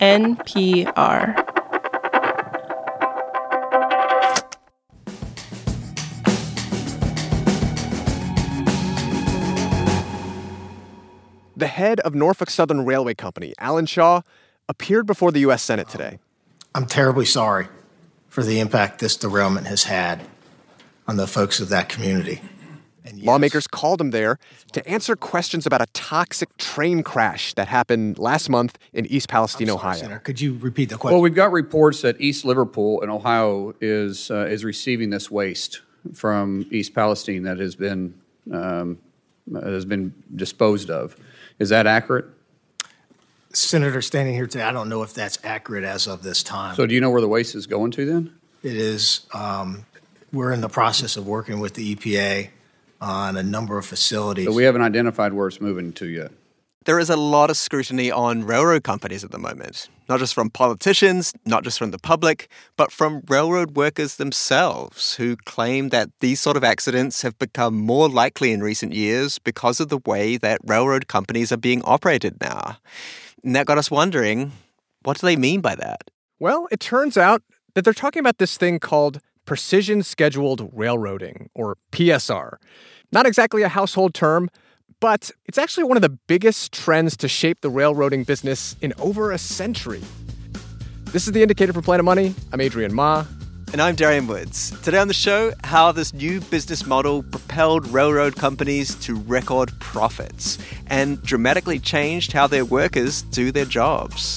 NPR. The head of Norfolk Southern Railway Company, Alan Shaw, appeared before the U.S. Senate today. I'm terribly sorry for the impact this derailment has had on the folks of that community. And yes, lawmakers called him there to answer questions about a toxic train crash that happened last month in East Palestine, Ohio. Senator, could you repeat the question? Well, we've got reports that East Liverpool in Ohio is receiving this waste from East Palestine that has been disposed of. Is that accurate? Senator, standing here today, I don't know if that's accurate as of this time. So do you know where the waste is going to then? It is, we're in the process of working with the EPA on a number of facilities. But we haven't identified where it's moving to yet. There is a lot of scrutiny on railroad companies at the moment, not just from politicians, not just from the public, but from railroad workers themselves who claim that these sort of accidents have become more likely in recent years because of the way that railroad companies are being operated now. And that got us wondering, what do they mean by that? Well, it turns out that they're talking about this thing called precision scheduled railroading, or PSR. Not exactly a household term, but it's actually one of the biggest trends to shape the railroading business in over a century. This is The Indicator for Planet Money. I'm Adrian Ma. And I'm Darian Woods. Today on the show, how this new business model propelled railroad companies to record profits and dramatically changed how their workers do their jobs.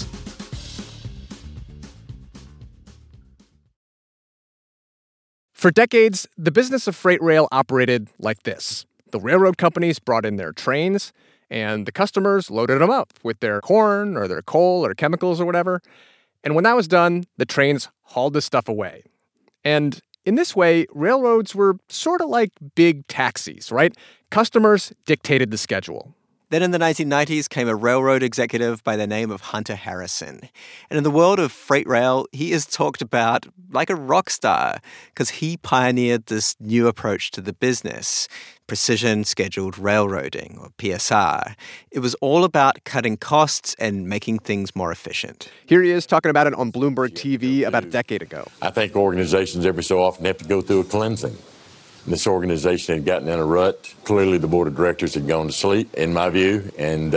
For decades, the business of freight rail operated like this. The railroad companies brought in their trains, and the customers loaded them up with their corn or their coal or chemicals or whatever. And when that was done, the trains hauled the stuff away. And in this way, railroads were sort of like big taxis, right? Customers dictated the schedule. Then in the 1990s came a railroad executive by the name of Hunter Harrison. And in the world of freight rail, he is talked about like a rock star because he pioneered this new approach to the business, precision scheduled railroading, or PSR. It was all about cutting costs and making things more efficient. Here he is talking about it on Bloomberg TV about a decade ago. I think organizations every so often have to go through a cleansing. This organization had gotten in a rut. Clearly, the board of directors had gone to sleep, in my view, and,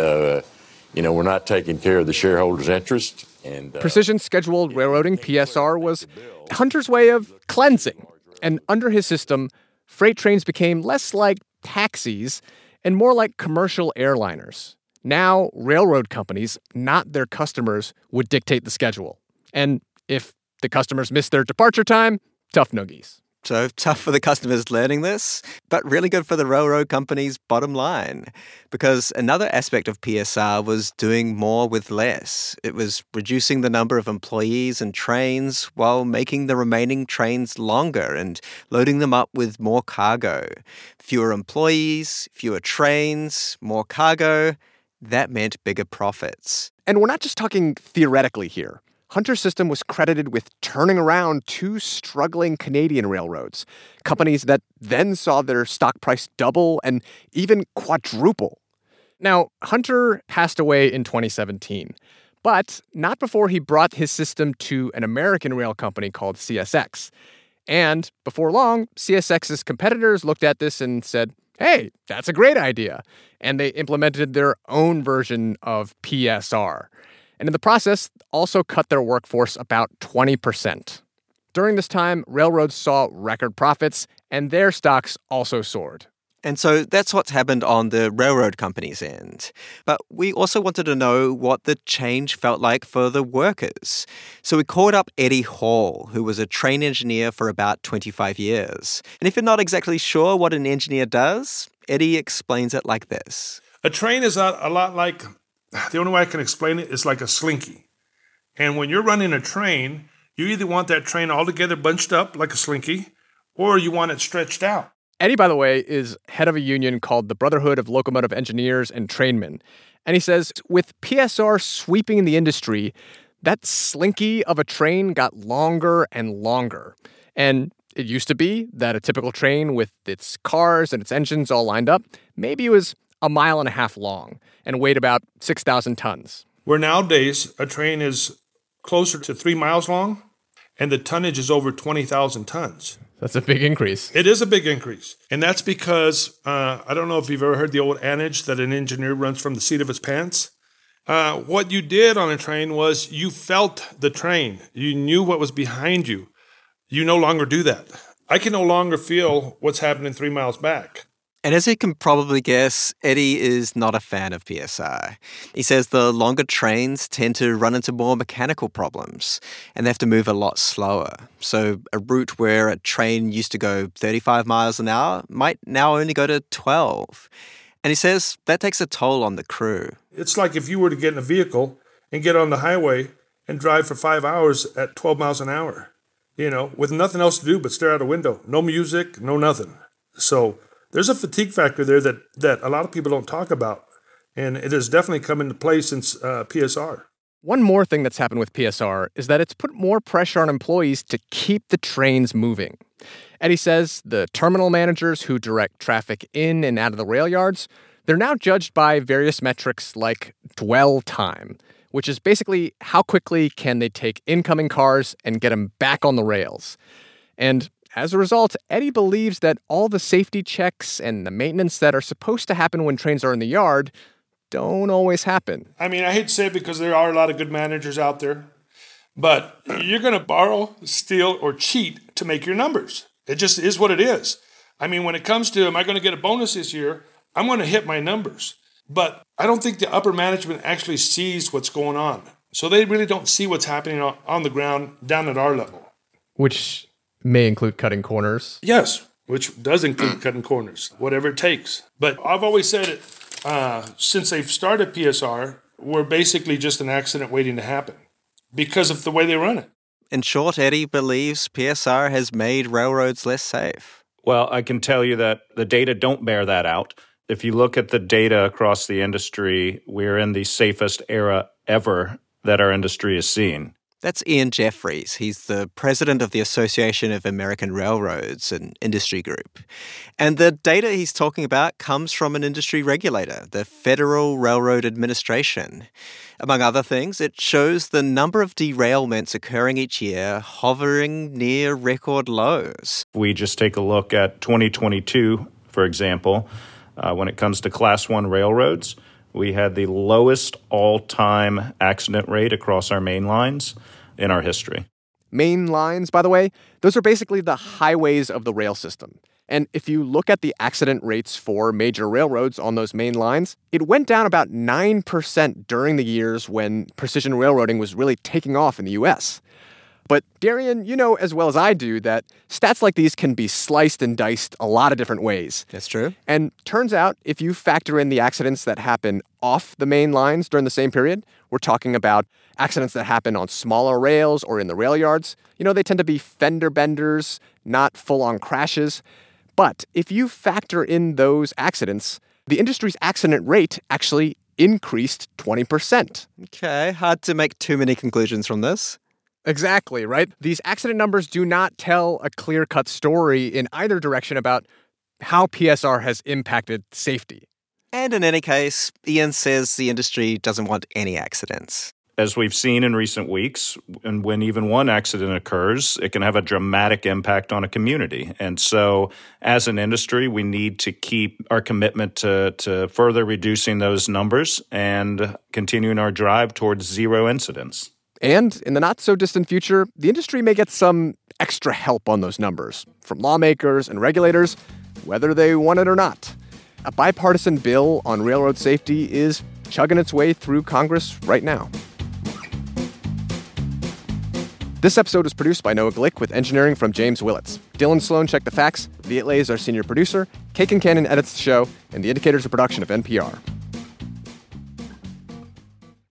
we're not taking care of the shareholders' interest. Precision Scheduled Railroading, PSR, was Hunter's way of cleansing. And under his system, freight trains became less like taxis and more like commercial airliners. Now, railroad companies, not their customers, would dictate the schedule. And if the customers missed their departure time, tough noogies. So tough for the customers learning this, but really good for the railroad company's bottom line. Because another aspect of PSR was doing more with less. It was reducing the number of employees and trains while making the remaining trains longer and loading them up with more cargo. Fewer employees, fewer trains, more cargo. That meant bigger profits. And we're not just talking theoretically here. Hunter's system was credited with turning around two struggling Canadian railroads, companies that then saw their stock price double and even quadruple. Now, Hunter passed away in 2017, but not before he brought his system to an American rail company called CSX. And before long, CSX's competitors looked at this and said, hey, that's a great idea. And they implemented their own version of PSR. And in the process, also cut their workforce about 20%. During this time, railroads saw record profits, and their stocks also soared. And so that's what's happened on the railroad company's end. But we also wanted to know what the change felt like for the workers. So we called up Eddie Hall, who was a train engineer for about 25 years. And if you're not exactly sure what an engineer does, Eddie explains it like this. A train is a lot like... The only way I can explain it is like a slinky. And when you're running a train, you either want that train all together bunched up like a slinky, or you want it stretched out. Eddie, by the way, is head of a union called the Brotherhood of Locomotive Engineers and Trainmen. And he says, with PSR sweeping the industry, that slinky of a train got longer and longer. And it used to be that a typical train with its cars and its engines all lined up, maybe it was 1.5 miles long and weighed about 6,000 tons. where nowadays a train is closer to 3 miles long and the tonnage is over 20,000 tons. That's a big increase. It is a big increase. And that's because, I don't know if you've ever heard the old adage that an engineer runs from the seat of his pants. What you did on a train was you felt the train. You knew what was behind you. You no longer do that. I can no longer feel what's happening 3 miles back. And as you can probably guess, Eddie is not a fan of PSR. He says the longer trains tend to run into more mechanical problems and they have to move a lot slower. So a route where a train used to go 35 miles an hour might now only go to 12. And he says that takes a toll on the crew. It's like if you were to get in a vehicle and get on the highway and drive for 5 hours at 12 miles an hour, with nothing else to do but stare out a window. No music, no nothing. So there's a fatigue factor there that a lot of people don't talk about, and it has definitely come into play since PSR. One more thing that's happened with PSR is that it's put more pressure on employees to keep the trains moving. Eddie says the terminal managers who direct traffic in and out of the rail yards, they're now judged by various metrics like dwell time, which is basically how quickly can they take incoming cars and get them back on the rails. And as a result, Eddie believes that all the safety checks and the maintenance that are supposed to happen when trains are in the yard don't always happen. I mean, I hate to say it because there are a lot of good managers out there, but you're going to borrow, steal, or cheat to make your numbers. It just is what it is. I mean, when it comes to, am I going to get a bonus this year? I'm going to hit my numbers. But I don't think the upper management actually sees what's going on. So they really don't see what's happening on the ground down at our level. Which may include cutting corners. Yes, which does include cutting corners, whatever it takes. But I've always said it, since they've started PSR, we're basically just an accident waiting to happen because of the way they run it. In short, Eddie believes PSR has made railroads less safe. Well, I can tell you that the data don't bear that out. If you look at the data across the industry, we're in the safest era ever that our industry has seen. That's Ian Jeffries. He's the president of the Association of American Railroads, an industry group. And the data he's talking about comes from an industry regulator, the Federal Railroad Administration. Among other things, it shows the number of derailments occurring each year hovering near record lows. We just take a look at 2022, for example. When it comes to Class 1 railroads, we had the lowest all-time accident rate across our main lines in our history. Main lines, by the way, those are basically the highways of the rail system. And if you look at the accident rates for major railroads on those main lines, it went down about 9% during the years when precision railroading was really taking off in the U.S. But Darian, you know as well as I do that stats like these can be sliced and diced a lot of different ways. That's true. And turns out if you factor in the accidents that happen off the main lines during the same period, we're talking about accidents that happen on smaller rails or in the rail yards. They tend to be fender benders, not full-on crashes. But if you factor in those accidents, the industry's accident rate actually increased 20%. Okay, hard to make too many conclusions from this. Exactly, right? These accident numbers do not tell a clear-cut story in either direction about how PSR has impacted safety. And in any case, Ian says the industry doesn't want any accidents. As we've seen in recent weeks, and when even one accident occurs, it can have a dramatic impact on a community. And so as an industry, we need to keep our commitment to further reducing those numbers and continuing our drive towards zero incidents. And in the not-so-distant future, the industry may get some extra help on those numbers from lawmakers and regulators, whether they want it or not. A bipartisan bill on railroad safety is chugging its way through Congress right now. This episode was produced by Noah Glick with engineering from James Willits. Dylan Sloan checked the facts, Viet Le is our senior producer, Kate Kincannon edits the show, and The Indicator is a production of NPR.